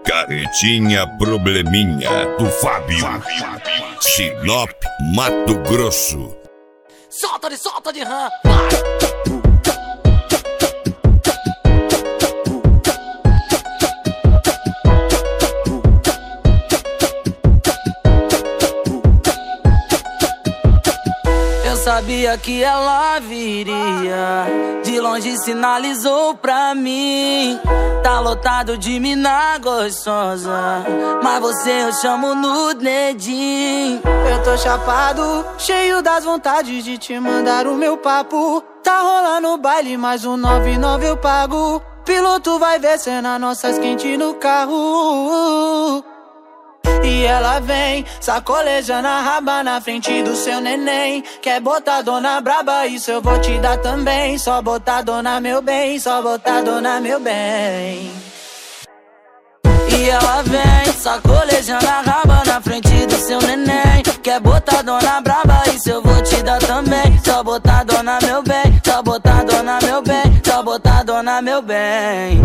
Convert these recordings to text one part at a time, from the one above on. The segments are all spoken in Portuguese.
Carretinha Probleminha, do Fábio. Sinop, Mato Grosso. Solta de rã. Sabia que ela viria, de longe sinalizou pra mim. Tá lotado de mina gostosa, mas você eu chamo no dedinho. Eu tô chapado, cheio das vontades de te mandar o meu papo. Tá rolando o baile, mais um 99 eu pago. Piloto vai ver cena nossas quentes no carro. E ela vem, sacolejando a raba na frente do seu neném. Quer botar dona braba, isso eu vou te dar também. Só botar dona meu bem, só botar dona meu bem. E ela vem, sacolejando a raba na frente do seu neném. Quer botar dona braba, isso eu vou te dar também. Só botar dona meu bem, só botar dona meu bem, só botar dona meu bem.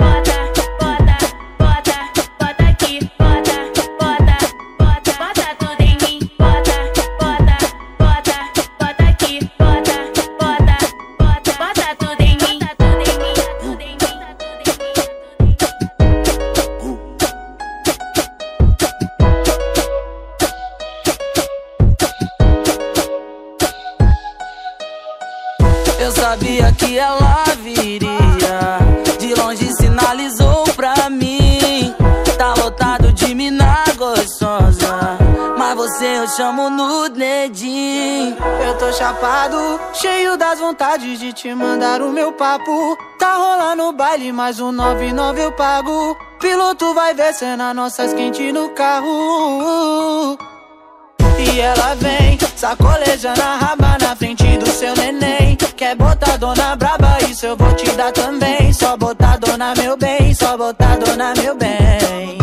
Eu sabia que ela viria, de longe sinalizou pra mim. Tá lotado de mina gostosa, mas você eu chamo no dedinho. Eu tô chapado, cheio das vontades de te mandar o meu papo. Tá rolando o baile, mais um 99 eu pago. Piloto vai ver cena nossas quentes no carro. E ela vem, sacolejando a raba na frente do seu neném. Quer botar dona braba, isso eu vou te dar também. Só botar dona meu bem, só botar dona meu bem.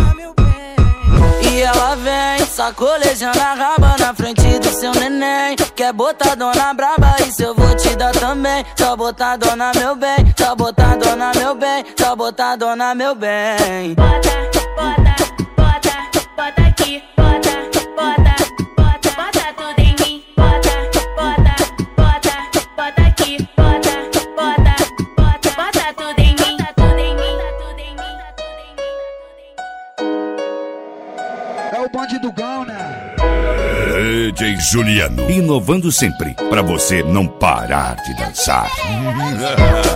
E ela vem, sacolejando a raba na frente do seu neném. Quer botar dona braba, isso eu vou te dar também. Só botar dona meu bem, só botar dona meu bem, só botar dona meu bem. Bota aqui, bota tudo em mim. Bota aqui, bota tudo em mim. É o bonde do Gão, né? DJ Juliano, inovando sempre, pra você não parar de dançar.